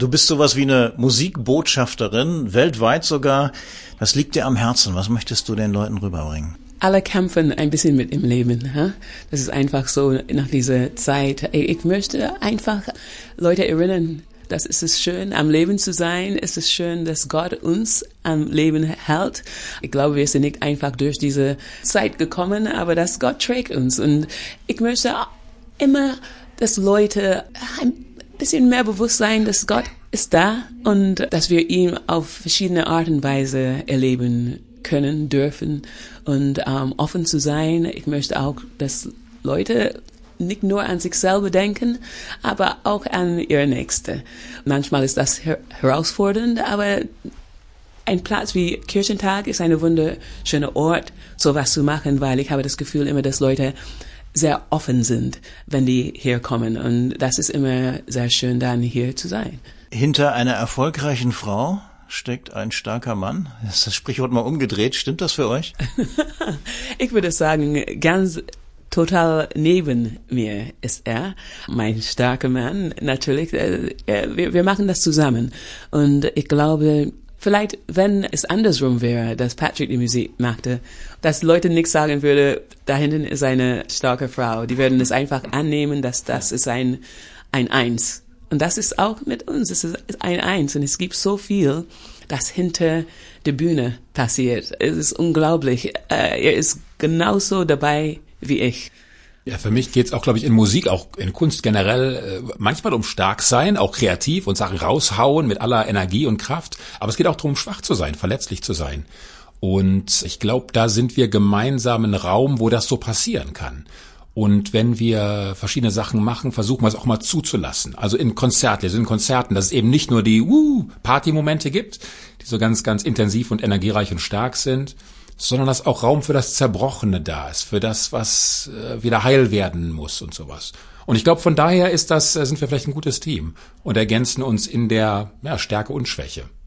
Du bist sowas wie eine Musikbotschafterin, weltweit sogar. Das liegt dir am Herzen. Was möchtest du den Leuten rüberbringen? Alle kämpfen ein bisschen mit im Leben. Huh? Das ist einfach so nach dieser Zeit. Ich möchte einfach Leute erinnern, dass es ist schön, am Leben zu sein. Es ist schön, dass Gott uns am Leben hält. Ich glaube, wir sind nicht einfach durch diese Zeit gekommen, aber dass Gott trägt uns. Und ich möchte immer, dass Leute ein bisschen mehr bewusst sein, dass Gott ist da und dass wir ihn auf verschiedene Art und Weise erleben können, dürfen und offen zu sein. Ich möchte auch, dass Leute nicht nur an sich selber denken, aber auch an ihre Nächste. Manchmal ist das herausfordernd, aber ein Platz wie Kirchentag ist ein wunderschöner Ort, sowas zu machen, weil ich habe das Gefühl immer, dass Leute sehr offen sind, wenn die hier kommen. Und das ist immer sehr schön, dann hier zu sein. Hinter einer erfolgreichen Frau steckt ein starker Mann. Das ist das Sprichwort mal umgedreht. Stimmt das für euch? Ich würde sagen, ganz total neben mir ist er, mein starker Mann. Natürlich, wir machen das zusammen. Und ich glaube, vielleicht, wenn es andersrum wäre, dass Patrick die Musik machte, dass Leute nicht sagen würde, da hinten ist eine starke Frau. Die würden es einfach annehmen, dass das ist ein Eins. Und das ist auch mit uns. Es ist ein Eins. Und es gibt so viel, das hinter der Bühne passiert. Es ist unglaublich. Er ist genauso dabei wie ich. Ja, für mich geht's auch, glaube ich, in Musik, auch in Kunst generell, manchmal um stark sein, auch kreativ und Sachen raushauen mit aller Energie und Kraft. Aber es geht auch darum, schwach zu sein, verletzlich zu sein. Und ich glaube, da sind wir gemeinsam ein Raum, wo das so passieren kann. Und wenn wir verschiedene Sachen machen, versuchen wir es auch mal zuzulassen. Also in Konzerten, dass es eben nicht nur die Party-Momente gibt, die so ganz, ganz intensiv und energiereich und stark sind, sondern dass auch Raum für das Zerbrochene da ist, für das, was wieder heil werden muss und sowas. Und ich glaube, von daher sind wir vielleicht ein gutes Team und ergänzen uns in der Stärke und Schwäche.